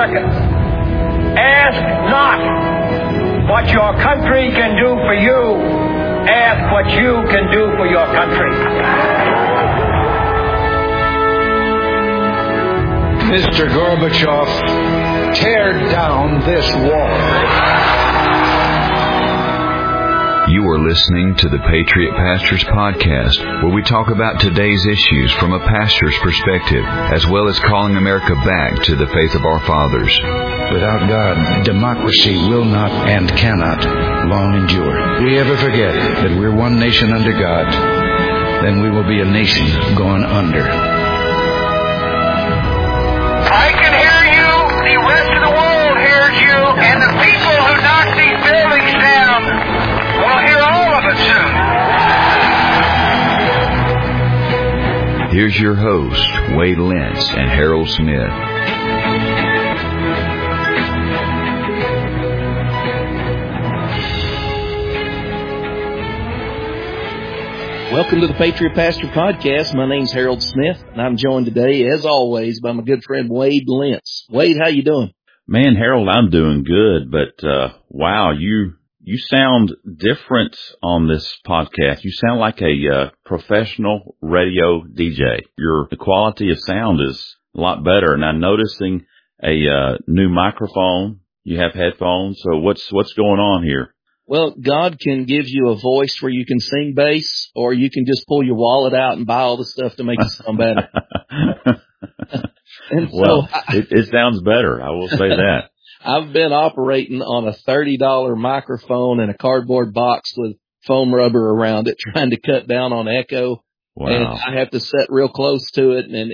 Americans, ask not what your country can do for you. Ask what you can do for your country. Mr. Gorbachev, tear down this wall. You are listening to the Patriot Pastors Podcast, where we talk about today's issues from a pastor's perspective, as well as calling America back to the faith of our fathers. Without God, democracy will not and cannot long endure. If we ever forget that we're one nation under God, then we will be a nation going under. I can hear you, the rest of the world hears you, and the people who knock these buildings down will hear all of it soon. Here's your hosts, Wade Lentz and Harold Smith. Welcome to the Patriot Pastor Podcast. My name's Harold Smith, and I'm joined today, as always, by my good friend Wade Lentz. Wade, how you doing? Man, Harold, I'm doing good, but wow, you sound different on this podcast. You sound like a professional radio DJ. The quality of sound is a lot better, and I'm noticing a new microphone. You have headphones, so what's going on here? Well, God can give you a voice where you can sing bass, or you can just pull your wallet out and buy all the stuff to make it sound better. And well, it sounds better. I will say that. I've been operating on a $30 microphone and a cardboard box with foam rubber around it, trying to cut down on echo. Wow. And I have to sit real close to it, and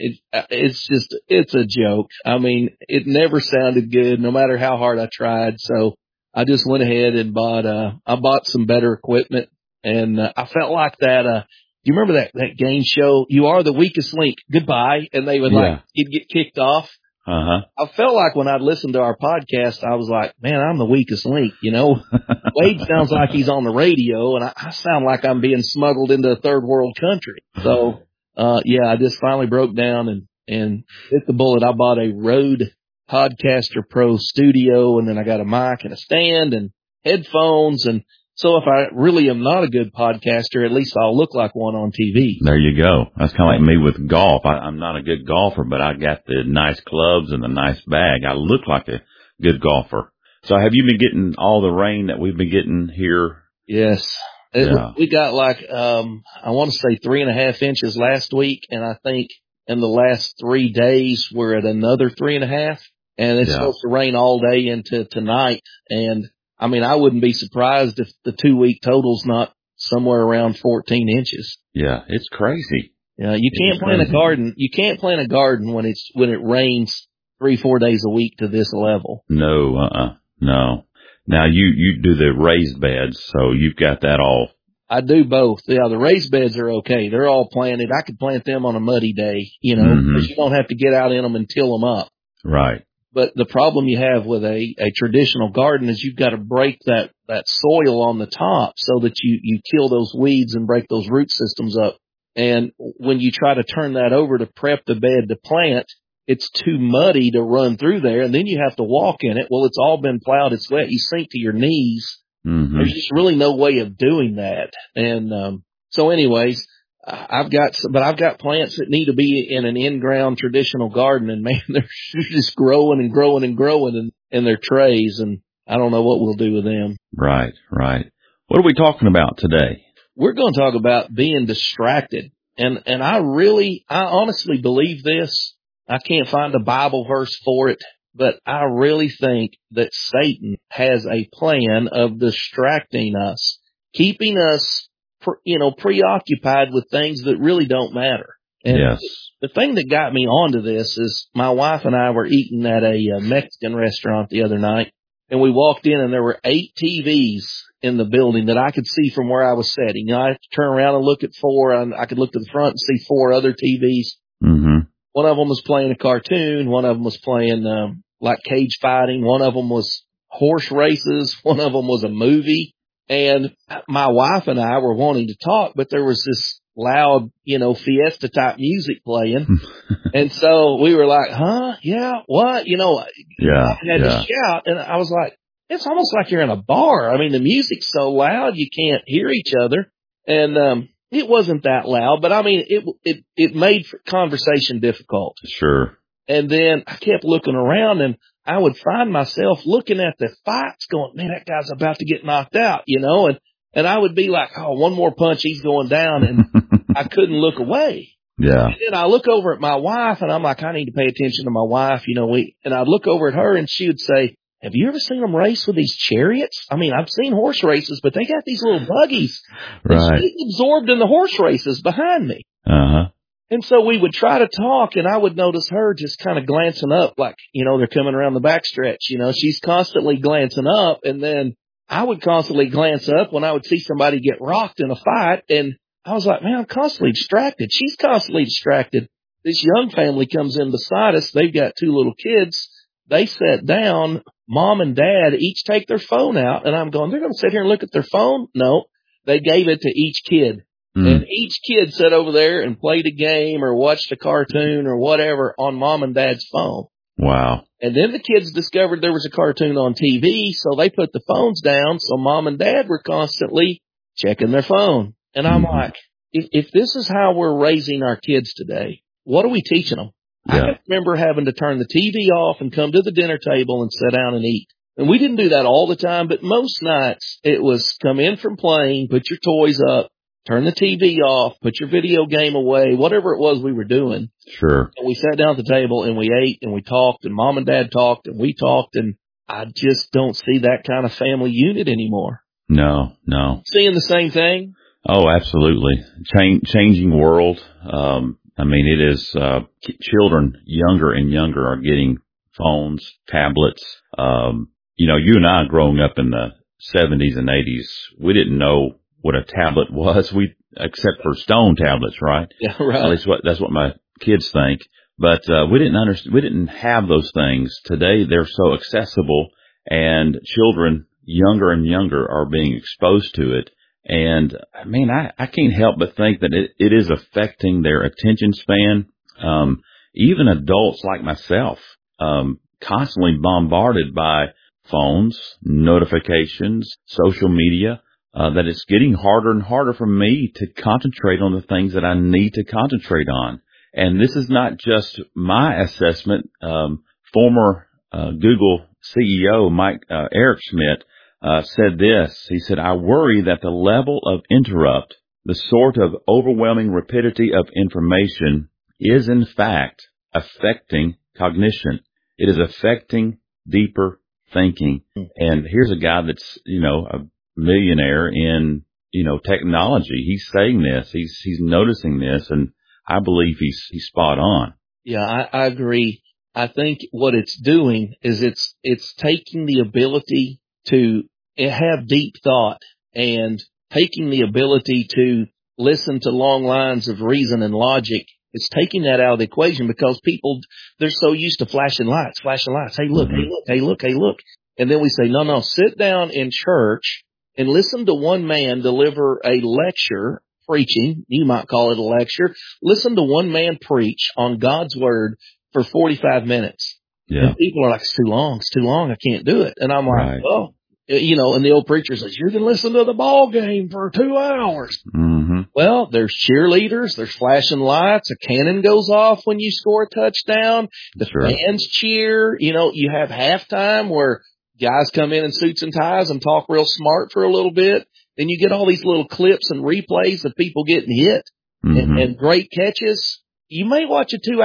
it's a joke. I mean, it never sounded good, no matter how hard I tried. So I just went ahead and bought some better equipment, and I felt like that. You remember that game show, You Are the Weakest Link, Goodbye, and they would he'd get kicked off. Uh-huh. I felt like when I'd listened to our podcast, I was like, man, I'm the weakest link, you know. Wade sounds like he's on the radio, and I sound like I'm being smuggled into a third world country. So, I just finally broke down and hit the bullet. I bought a Rode Podcaster Pro Studio, and then I got a mic and a stand and headphones. And so if I really am not a good podcaster, at least I'll look like one on TV. There you go. That's kind of like me with golf. I'm not a good golfer, but I got the nice clubs and the nice bag. I look like a good golfer. So have you been getting all the rain that we've been getting here? Yes. Yeah. We got I want to say 3.5 inches last week. And I think in the last 3 days, we're at another 3.5. And it's supposed to rain all day into tonight. And I mean, I wouldn't be surprised if the 2-week total's not somewhere around 14 inches. Yeah, it's crazy. Yeah, you can't plant a garden. You can't plant a garden when it rains 3-4 days a week to this level. No, no. Now you do the raised beds, so you've got that all. I do both. Yeah, the raised beds are okay. They're all planted. I could plant them on a muddy day, you know, because you don't have to get out in them and till them up. Right. But the problem you have with a traditional garden is you've got to break that soil on the top so that you kill those weeds and break those root systems up. And when you try to turn that over to prep the bed to plant, it's too muddy to run through there, and then you have to walk in it. Well, it's all been plowed. It's wet. You sink to your knees. Mm-hmm. There's just really no way of doing that. And so anyways, I've got plants that need to be in an in-ground traditional garden, and man, they're just growing and growing and growing in their trays, and I don't know what we'll do with them. Right, right. What are we talking about today? We're going to talk about being distracted, and I honestly believe this. I can't find a Bible verse for it, but I really think that Satan has a plan of distracting us, keeping us preoccupied with things that really don't matter. And yes. The thing that got me onto this is my wife and I were eating at a Mexican restaurant the other night, and we walked in and there were 8 TVs in the building that I could see from where I was sitting. You know, I had to turn around and look at 4, and I could look to the front and see 4 other TVs. Mm-hmm. One of them was playing a cartoon. One of them was playing like cage fighting. One of them was horse races. One of them was a movie. And my wife and I were wanting to talk, but there was loud, Fiesta type music playing. And so we were like, huh? Yeah. What? Yeah. I had to shout, and I was like, it's almost like you're in a bar. I mean, the music's so loud you can't hear each other. And it wasn't that loud, but I mean, it made conversation difficult. Sure. And then I kept looking around, and I would find myself looking at the fights going, man, that guy's about to get knocked out, and I would be like, oh, one more punch, he's going down, and I couldn't look away. Yeah. And then I look over at my wife, and I'm like, I need to pay attention to my wife, and I'd look over at her, and she would say, have you ever seen them race with these chariots? I mean, I've seen horse races, but they got these little buggies. Right. And she's absorbed in the horse races behind me. Uh-huh. And so we would try to talk, and I would notice her just kind of glancing up like, they're coming around the backstretch. She's constantly glancing up, and then I would constantly glance up when I would see somebody get rocked in a fight. And I was like, man, I'm constantly distracted. She's constantly distracted. This young family comes in beside us. They've got 2 little kids. They sat down. Mom and Dad each take their phone out, and I'm going, they're going to sit here and look at their phone? No, they gave it to each kid. And each kid sat over there and played a game or watched a cartoon or whatever on Mom and Dad's phone. Wow. And then the kids discovered there was a cartoon on TV, so they put the phones down, so Mom and Dad were constantly checking their phone. And I'm like, if this is how we're raising our kids today, what are we teaching them? Yeah. I can remember having to turn the TV off and come to the dinner table and sit down and eat. And we didn't do that all the time, but most nights it was come in from playing, put your toys up, turn the TV off, put your video game away, whatever it was we were doing. Sure. And we sat down at the table and we ate and we talked, and Mom and Dad talked and we talked, and I just don't see that kind of family unit anymore. No. Seeing the same thing? Oh, absolutely. Changing world. I mean, it is, children younger and younger are getting phones, tablets. You and I growing up in the 70s and 80s, we didn't know what a tablet was, except for stone tablets, right? Yeah, right. At least that's what my kids think. But, we didn't have those things. Today they're so accessible, and children younger and younger are being exposed to it. And I mean, I can't help but think that it is affecting their attention span. Even adults like myself, constantly bombarded by phones, notifications, social media, that it's getting harder and harder for me to concentrate on the things that I need to concentrate on. And this is not just my assessment. Former Google CEO Mike Eric-Schmidt said this. He said, I worry that the level of interrupt, the sort of overwhelming rapidity of information, is in fact affecting cognition. It is affecting deeper thinking. And here's a guy that's, a millionaire in, technology. He's saying this. He's noticing this, and I believe he's spot on. Yeah, I agree. I think what it's doing is it's taking the ability to have deep thought and taking the ability to listen to long lines of reason and logic. It's taking that out of the equation because people, they're so used to flashing lights. Hey, look, hey, look. And then we say, no, sit down in church and listen to one man deliver a lecture, preaching. You might call it a lecture. Listen to one man preach on God's word for 45 minutes. Yeah. And people are like, it's too long. I can't do it. And I'm like, right. Oh, and the old preacher says, you can listen to the ball game for 2 hours. Mm-hmm. Well, there's cheerleaders, there's flashing lights, a cannon goes off when you score a touchdown, the fans cheer, you have halftime where guys come in suits and ties and talk real smart for a little bit. Then you get all these little clips and replays of people getting hit and great catches. You may watch a 2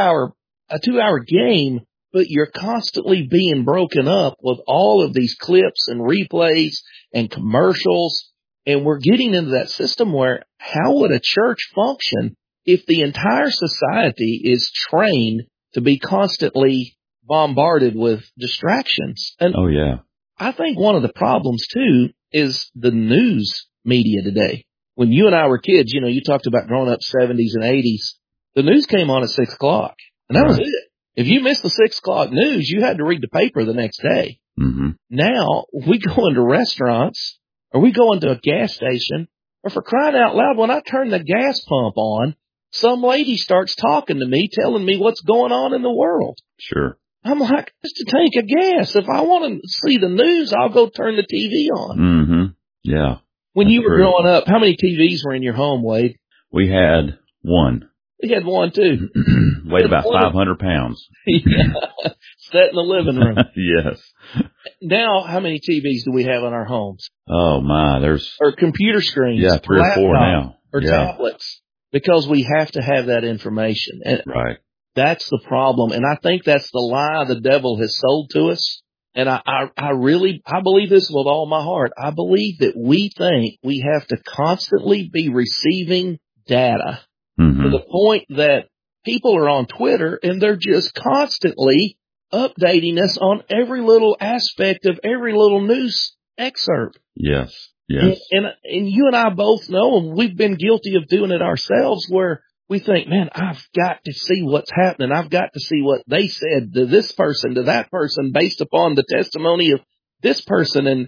hour game, but you're constantly being broken up with all of these clips and replays and commercials. And we're getting into that system where how would a church function if the entire society is trained to be constantly bombarded with distractions? And oh, yeah. I think one of the problems, too, is the news media today. When you and I were kids, you talked about growing up 70s and 80s. The news came on at 6 o'clock, and that was it. If you missed the 6 o'clock news, you had to read the paper the next day. Mm-hmm. Now, we go into restaurants, or we go into a gas station, Or for crying out loud, when I turn the gas pump on, some lady starts talking to me, telling me what's going on in the world. Sure. I'm like, just a tank of gas. If I want to see the news, I'll go turn the TV on. Mm-hmm. Yeah. When you were true. growing up, how many TVs were in your home, Wade? We had one. We had one, too. Weighed about 500 pounds. Yeah. Sat in the living room. Yes. Now, how many TVs do we have in our homes? Oh, my. Or computer screens. Yeah, 3 or 4 now. Or tablets. Because we have to have that information. And right. That's the problem. And I think that's the lie the devil has sold to us. And I believe this with all my heart. I believe that we think we have to constantly be receiving data to the point that people are on Twitter and they're just constantly updating us on every little aspect of every little news excerpt. Yes. Yes. And you and I both know, and we've been guilty of doing it ourselves, where we think, man, I've got to see what's happening. I've got to see what they said to this person, to that person, based upon the testimony of this person. And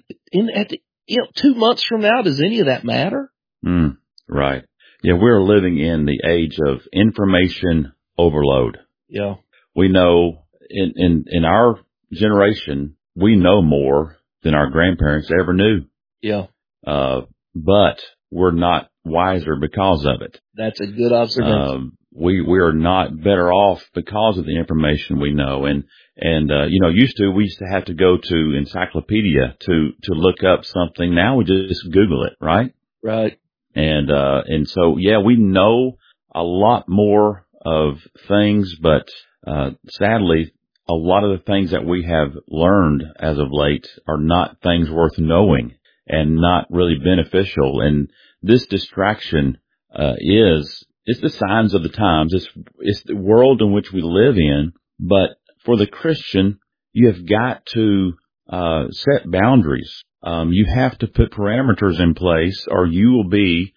2 months from now, does any of that matter? Right. Yeah, we're living in the age of information overload. Yeah. We know in our generation, we know more than our grandparents ever knew. Yeah. But we're not wiser because of it. That's a good observation. We are not better off because of the information we know. And we used to have to go to encyclopedia to look up something. Now we just Google it, right? Right. And so, yeah, we know a lot more of things, but, sadly, a lot of the things that we have learned as of late are not things worth knowing and not really beneficial. And this distraction, it's the signs of the times. It's the world in which we live in. But for the Christian, you have got to, set boundaries. You have to put parameters in place or you will be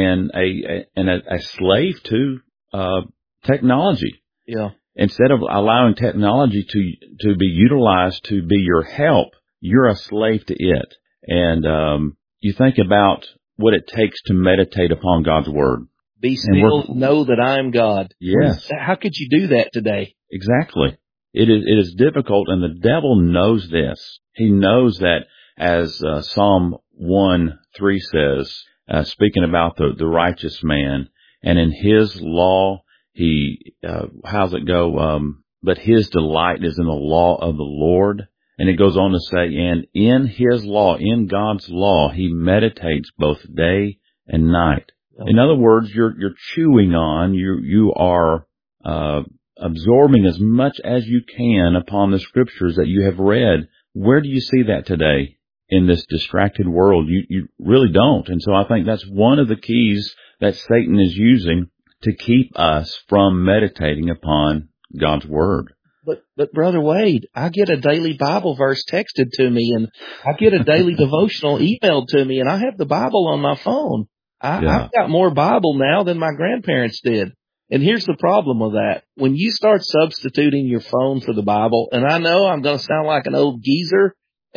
a slave to, technology. Yeah. Instead of allowing technology to be utilized to be your help, you're a slave to it. And, you think about what it takes to meditate upon God's word. Be still, know that I am God. Yes. How could you do that today? Exactly. It is difficult, and the devil knows this. He knows that, as Psalm 1:3 says, speaking about the righteous man, and in his law, how's it go? But his delight is in the law of the Lord. And it goes on to say, and in his law, in God's law, he meditates both day and night. In other words, you're chewing on, you are, absorbing as much as you can upon the scriptures that you have read. Where do you see that today in this distracted world? You really don't. And so I think that's one of the keys that Satan is using to keep us from meditating upon God's word. But Brother Wade, I get a daily Bible verse texted to me, and I get a daily devotional emailed to me, and I have the Bible on my phone. I've got more Bible now than my grandparents did. And here's the problem with that. When you start substituting your phone for the Bible, and I know I'm going to sound like an old geezer,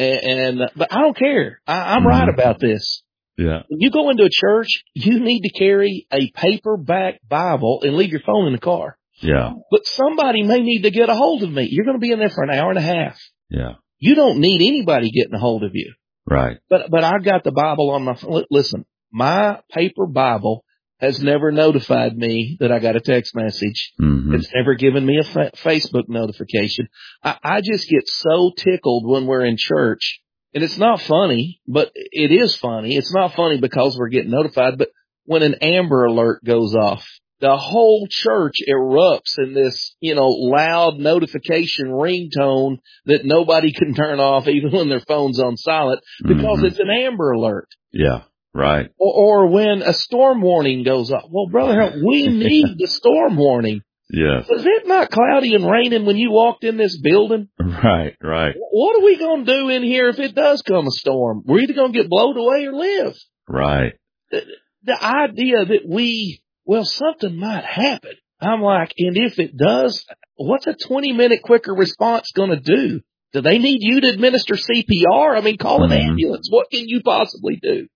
but I don't care. I'm right about this. Yeah. When you go into a church, you need to carry a paperback Bible and leave your phone in the car. Yeah. But somebody may need to get a hold of me. You're going to be in there for an hour and a half. Yeah. You don't need anybody getting a hold of you. Right. But I've got the Bible on my phone. Listen, my paper Bible has never notified me that I got a text message. Mm-hmm. It's never given me a Facebook notification. I just get so tickled when we're in church. And it's not funny, but it is funny. It's not funny because we're getting notified, but when an Amber Alert goes off, the whole church erupts in this, loud notification ringtone that nobody can turn off even when their phone's on silent because it's an Amber Alert. Yeah, right. Or when a storm warning goes off. Well, brother, we need the storm warning. Yes. Was it not cloudy and raining when you walked in this building? Right, right. What are we going to do in here if it does come a storm? We're either going to get blown away or live. Right. The idea that something might happen. I'm like, and if it does, what's a 20-minute quicker response going to do? Do they need you to administer CPR? I mean, call an ambulance. What can you possibly do?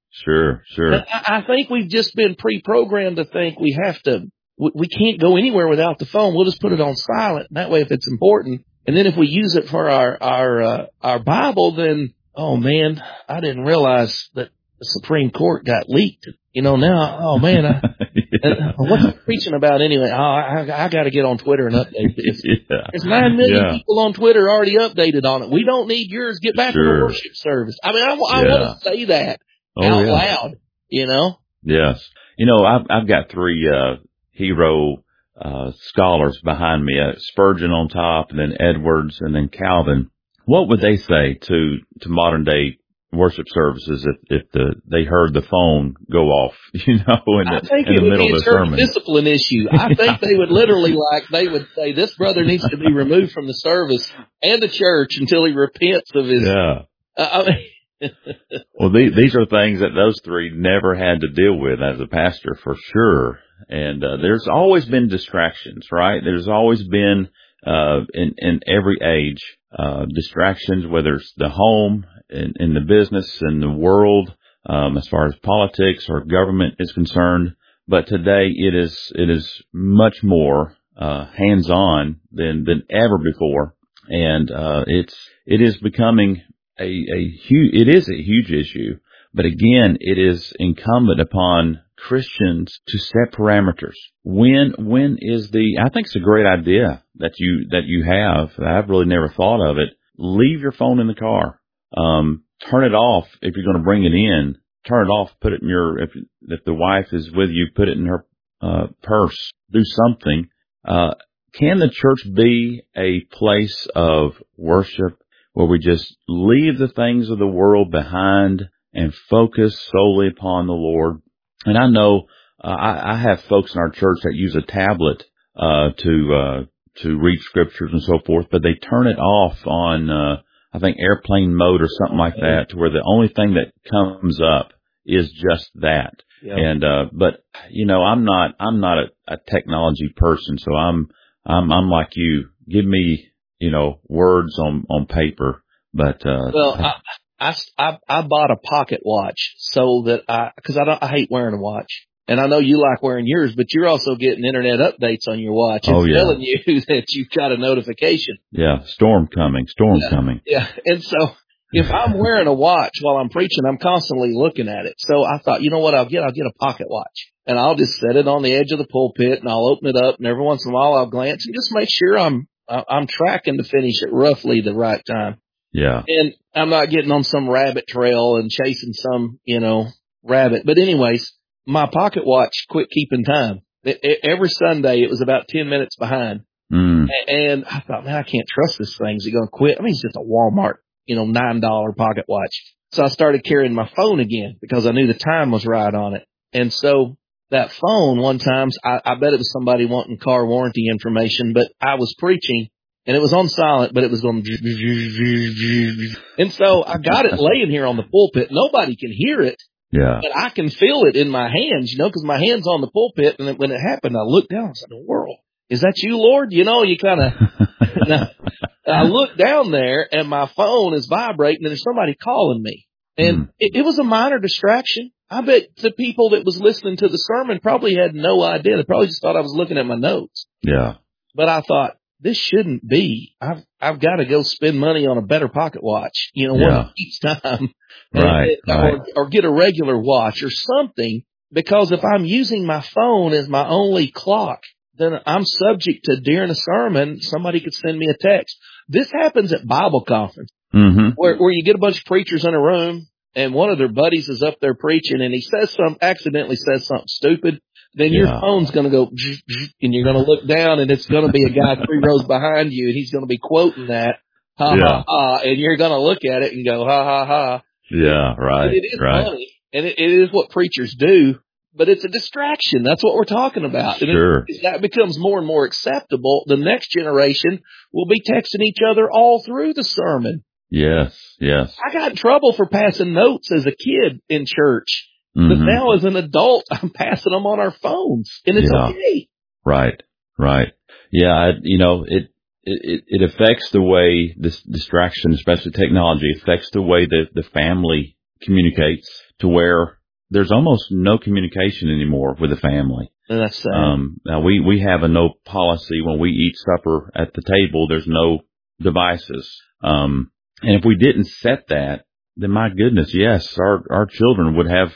Sure. I think we've just been pre-programmed to think we can't go anywhere without the phone. We'll just put it on silent. And that way, if it's important, and then if we use it for our Bible, then, oh man, I didn't realize that the Supreme Court got leaked. Now, oh man, what's it preaching about anyway? Oh, I got to get on Twitter and update this. There's 9 million people on Twitter already updated on it. We don't need yours. Get back to the worship service. I mean, I want to say that out loud, Yes. I've got 3 hero scholars behind me, Spurgeon on top, and then Edwards, and then Calvin. What would they say to modern day worship services if they heard the phone go off, in the middle of the sermon? Discipline issue. I think they would literally they would say, this brother needs to be removed from the service and the church until he repents of his. Well, these are things that those 3 never had to deal with as a pastor, for sure. And there's always been distractions, right? There's always been in every age distractions, whether it's the home, in the business, in the world, as far as politics or government is concerned. But today it is much more hands-on than ever before, and it is becoming a huge issue. But again, it is incumbent upon Christians to set parameters. When is I think it's a great idea that you have. I've really never thought of it. Leave your phone in the car. Turn it off if you're going to bring it in. Turn it off. Put it in if the wife is with you, put it in her purse. Do something. Can the church be a place of worship where we just leave the things of the world behind and focus solely upon the Lord? And I know I have folks in our church that use a tablet to read scriptures and so forth, but they turn it off on I think airplane mode or something like that, to where the only thing that comes up is just that. Yep. And but I'm not a technology person, so I'm like you. Give me words on paper, but I bought a pocket watch so that because I hate wearing a watch. And I know you like wearing yours, but you're also getting internet updates on your watch. It's telling you that you've got a notification. Yeah, storm coming. Yeah, and so if I'm wearing a watch while I'm preaching, I'm constantly looking at it. So I thought, you know what I'll get? I'll get a pocket watch. And I'll just set it on the edge of the pulpit, and I'll open it up, and every once in a while I'll glance and just make sure I'm tracking to finish at roughly the right time. Yeah. And I'm not getting on some rabbit trail and chasing some, rabbit. But anyways, my pocket watch quit keeping time. Every Sunday, it was about 10 minutes behind. And I thought, man, I can't trust this thing. Is it going to quit? I mean, it's just a Walmart, $9 pocket watch. So I started carrying my phone again because I knew the time was right on it. And so that phone, one time, I bet it was somebody wanting car warranty information, but I was preaching and it was on silent, but it was going, and so I got it laying here on the pulpit. Nobody can hear it. Yeah. But I can feel it in my hands, because my hand's on the pulpit. And when it happened, I looked down and said, "The world, is that you, Lord?" You kind of, I looked down there and my phone is vibrating and there's somebody calling me. And it was a minor distraction. I bet the people that was listening to the sermon probably had no idea. They probably just thought I was looking at my notes. Yeah. But I thought, this shouldn't be. I've got to go spend money on a better pocket watch, one each time. Right. Or get a regular watch or something, because if I'm using my phone as my only clock, then I'm subject to, during a sermon, somebody could send me a text. This happens at Bible conference, where you get a bunch of preachers in a room and one of their buddies is up there preaching and he accidentally says something stupid. Then your phone's going to go, and you're going to look down and it's going to be a guy 3 rows behind you and he's going to be quoting that, ha, ha, and you're going to look at it and go, ha, ha, ha. Yeah, right. And it is funny, and it is what preachers do, but it's a distraction. That's what we're talking about. And sure. That becomes more and more acceptable. The next generation will be texting each other all through the sermon. Yes. I got in trouble for passing notes as a kid in church. But now as an adult, I'm passing them on our phones, and it's okay. Right. Yeah, it affects the way this distraction, especially technology, affects the way that the family communicates, to where there's almost no communication anymore with the family. And that's sad. Now we have a no policy when we eat supper at the table. There's no devices. And if we didn't set that, then my goodness, yes, our children would have,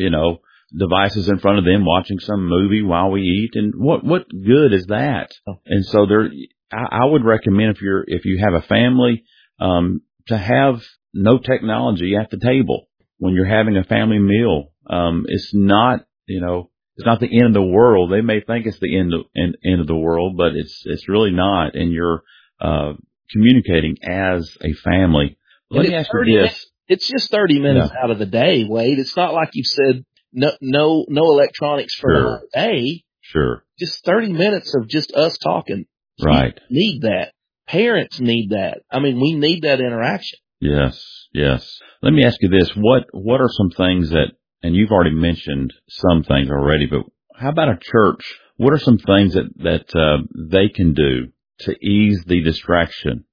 devices in front of them watching some movie while we eat. And what good is that? And so I would recommend if you have a family, to have no technology at the table when you're having a family meal. It's not, it's not the end of the world. They may think it's the end of the world, but it's really not. And you're, communicating as a family. Let me ask you this. It's just 30 minutes out of the day, Wade. It's not like you said no electronics for the whole day. Sure. Just 30 minutes of just us talking. Right. We need that. Parents need that. I mean, we need that interaction. Yes. Let me ask you this. What are some things that, and you've already mentioned some things already, but how about a church? What are some things that they can do to ease the distraction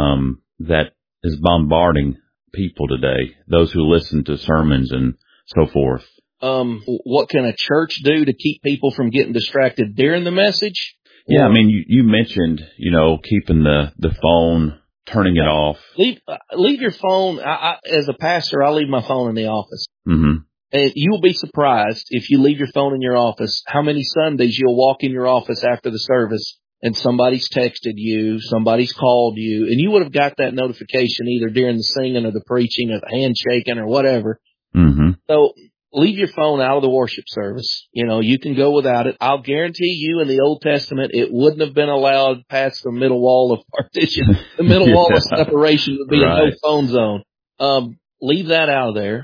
that is bombarding people today, those who listen to sermons and so forth? What can a church do to keep people from getting distracted during the message? Yeah, I mean, you mentioned, keeping the phone, turning it off. Leave your phone. As a pastor, I leave my phone in the office. Mm-hmm. And you will be surprised if you leave your phone in your office, how many Sundays you'll walk in your office after the service and somebody's texted you, somebody's called you, and you would have got that notification either during the singing or the preaching or the handshaking or whatever. Mm-hmm. So leave your phone out of the worship service. You can go without it. I'll guarantee you in the Old Testament, it wouldn't have been allowed past the middle wall of partition. The middle wall of separation would be a no phone zone. Leave that out of there.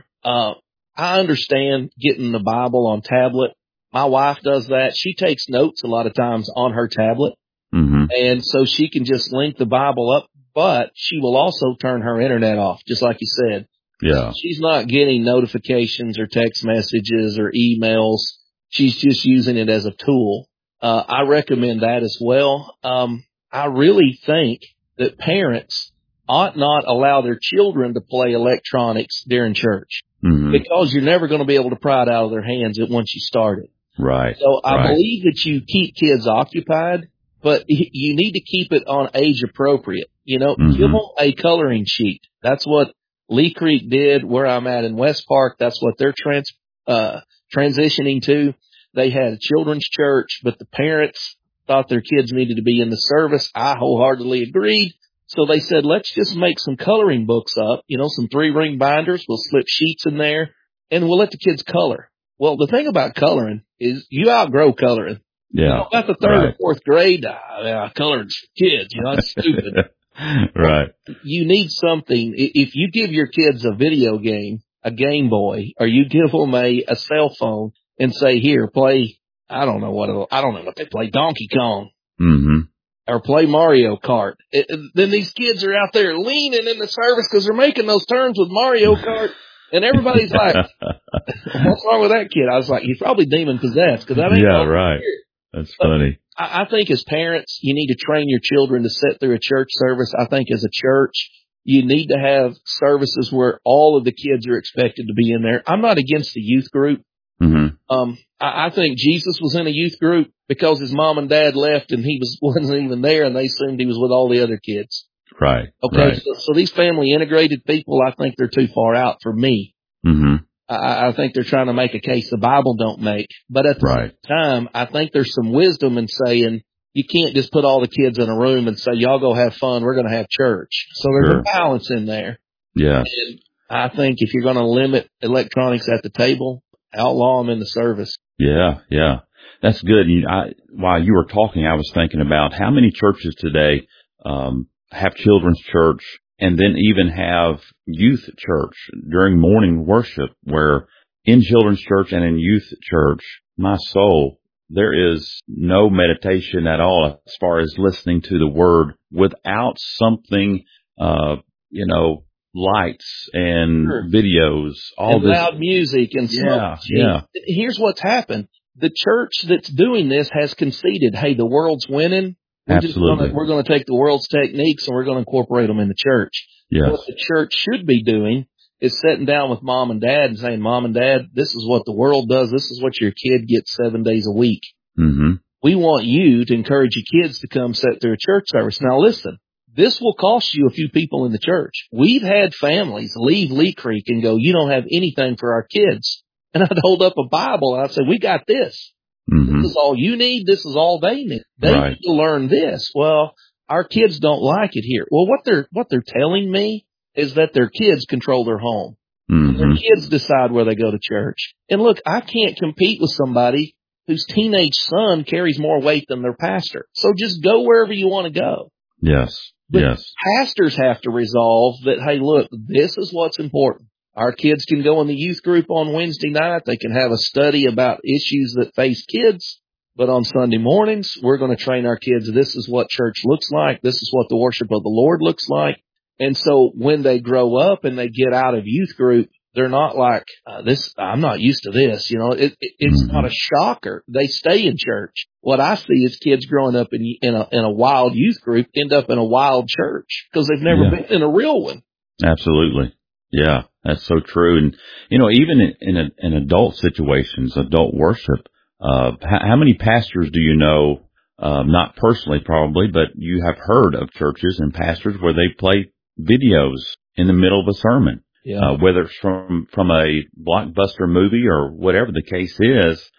I understand getting the Bible on tablet. My wife does that. She takes notes a lot of times on her tablet. Mm-hmm. And so she can just link the Bible up, but she will also turn her internet off, just like you said. Yeah. She's not getting notifications or text messages or emails. She's just using it as a tool. I recommend that as well. I really think that parents ought not allow their children to play electronics during church, mm-hmm. because you're never going to be able to pry it out of their hands once you start it. Right. So I believe that you keep kids occupied, but you need to keep it on age appropriate. Mm-hmm. Give them a coloring sheet. That's what Lee Creek did where I'm at in West Park. That's what they're transitioning to. They had a children's church, but the parents thought their kids needed to be in the service. I wholeheartedly agreed. So they said, let's just make some coloring books up, some 3-ring binders. We'll slip sheets in there and we'll let the kids color. Well, the thing about coloring is you outgrow coloring. Yeah. About the 3rd or 4th grade, coloring's for kids, it's stupid. Right. You need something. If you give your kids a video game, a Game Boy, or you give them a cell phone and say, here, play, I don't know what they play, Donkey Kong. Mm-hmm. Or play Mario Kart. Then these kids are out there leaning in the service because they're making those turns with Mario Kart. And everybody's like, what's wrong with that kid? I was like, he's probably demon possessed. Cause that ain't right. That's funny. I think as parents, you need to train your children to sit through a church service. I think as a church, you need to have services where all of the kids are expected to be in there. I'm not against the youth group. Mm-hmm. I think Jesus was in a youth group because his mom and dad left and he wasn't even there and they assumed he was with all the other kids. Right. Okay. Right. So these family integrated people, I think they're too far out for me. Mm-hmm. I think they're trying to make a case the Bible don't make. But at the same time, I think there's some wisdom in saying you can't just put all the kids in a room and say, y'all go have fun. We're going to have church. So there's a balance in there. Yeah. And I think if you're going to limit electronics at the table, outlaw them in the service. Yeah. Yeah. That's good. While you were talking, I was thinking about how many churches today, have children's church and then even have youth church during morning worship, where in children's church and in youth church, my soul, there is no meditation at all as far as listening to the word without something, lights and videos, all and this loud music and smoke. Yeah. Here's what's happened. The church that's doing this has conceded, hey, the world's winning. We're going to take the world's techniques and we're going to incorporate them in the church. Yes. What the church should be doing is sitting down with mom and dad and saying, Mom and Dad, this is what the world does. This is what your kid gets 7 days a week. Mm-hmm. We want you to encourage your kids to come sit through a church service. Now listen, this will cost you a few people in the church. We've had families leave Lee Creek and go, you don't have anything for our kids. And I'd hold up a Bible and I'd say, we got this. Mm-hmm. This is all you need. This is all they need. They Right. need to learn this. Well, our kids don't like it here. Well, what they're telling me is that their kids control their home. Mm-hmm. Their kids decide where they go to church. And look, I can't compete with somebody whose teenage son carries more weight than their pastor. So just go wherever you want to go. Yes. But Yes. pastors have to resolve that, hey, look, this is what's important. Our kids can go in the youth group on Wednesday night. They can have a study about issues that face kids. But on Sunday mornings, we're going to train our kids. This is what church looks like. This is what the worship of the Lord looks like. And so when they grow up and they get out of youth group, they're not like, I'm not used to this. You know, it's Mm-hmm. not a shocker. They stay in church. What I see is kids growing up in a wild youth group end up in a wild church because they've never been in a real one. Absolutely. Yeah, that's so true. And, you know, even in adult situations, adult worship, how many pastors do you know, not personally probably, but you have heard of churches and pastors where they play videos in the middle of a sermon, whether it's from a blockbuster movie or whatever the case is.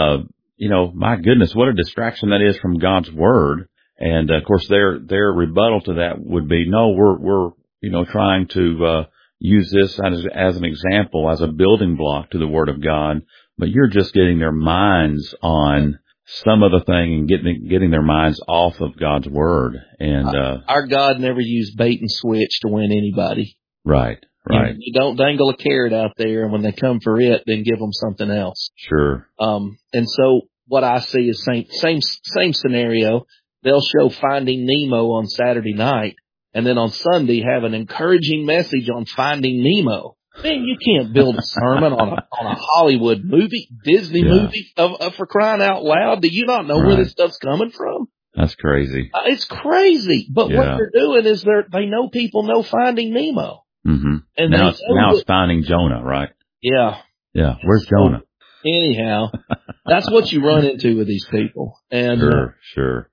You know, my goodness, what a distraction that is from God's word. And of course their rebuttal to that would be, no, we're, you know, trying to, use this as an example, as a building block to the Word of God, but you're just getting their minds on some other thing and getting their minds off of God's Word. And our God never used bait and switch to win anybody. Right. You don't dangle a carrot out there, and when they come for it, then give them something else. Sure. And so what I see is same scenario. They'll show Finding Nemo on Saturday night, and then on Sunday have an encouraging message on Finding Nemo. Man, you can't build a sermon on a Hollywood movie, Disney movie, for crying out loud. Do you not know where this stuff's coming from? That's crazy. It's crazy. But what they're doing is they know people know Finding Nemo. Mm-hmm. And now it's Finding Jonah, right? Yeah. Yeah. Where's Jonah? Anyhow, that's what you run into with these people. And Sure.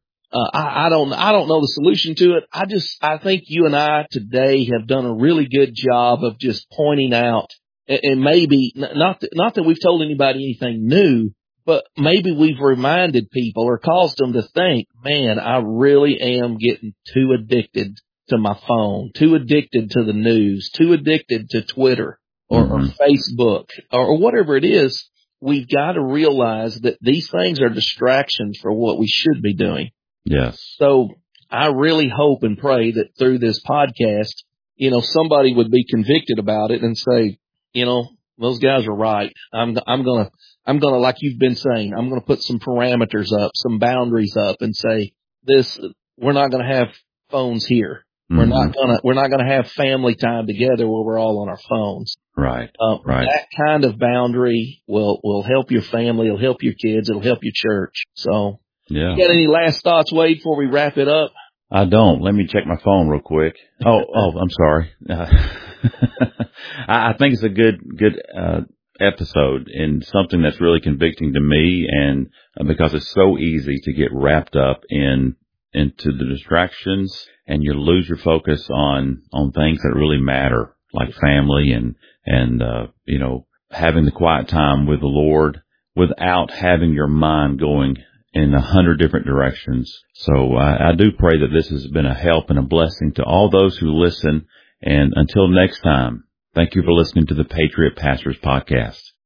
I don't know the solution to it. I think you and I today have done a really good job of just pointing out, and maybe not that we've told anybody anything new, but maybe we've reminded people or caused them to think, man, I really am getting too addicted to my phone, too addicted to the news, too addicted to Twitter or Facebook or whatever it is. We've got to realize that these things are distractions for what we should be doing. Yes. So I really hope and pray that through this podcast, you know, somebody would be convicted about it and say, you know, those guys are right. I'm gonna, like you've been saying, I'm gonna put some parameters up, some boundaries up and say we're not gonna have phones here. Mm-hmm. We're not gonna have family time together where we're all on our phones. Right. That kind of boundary will help your family. It'll help your kids. It'll help your church. So. Yeah. You got any last thoughts, Wade, before we wrap it up? I don't. Let me check my phone real quick. Oh, I'm sorry. I think it's a good episode and something that's really convicting to me, and because it's so easy to get wrapped up into the distractions, and you lose your focus on things that really matter, like family and you know, having the quiet time with the Lord without having your mind going in 100 different directions. So I do pray that this has been a help and a blessing to all those who listen. And until next time, thank you for listening to the Patriot Pastors Podcast.